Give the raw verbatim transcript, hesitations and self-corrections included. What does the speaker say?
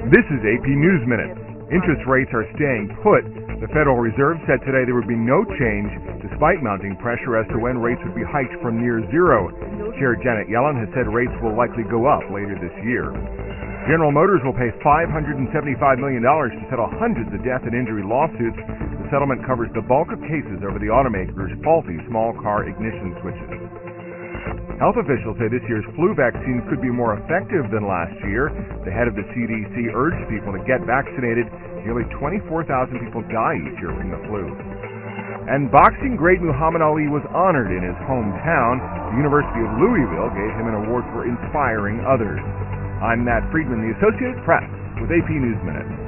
This is A P News Minute. Interest rates are staying put. The Federal Reserve said today there would be no change despite mounting pressure as to when rates would be hiked from near zero. Chair Janet Yellen has said rates will likely go up later this year. General Motors will pay five hundred seventy-five million dollars to settle hundreds of death and injury lawsuits. The settlement covers the bulk of cases over the automaker's faulty small car ignition switches. Health officials say this year's flu vaccine could be more effective than last year. The head of the C D C urged people to get vaccinated. Nearly twenty-four thousand people die each year from the flu. And boxing great Muhammad Ali was honored in his hometown. The University of Louisville gave him an award for inspiring others. I'm Matt Friedman, the Associated Press, with A P News Minute.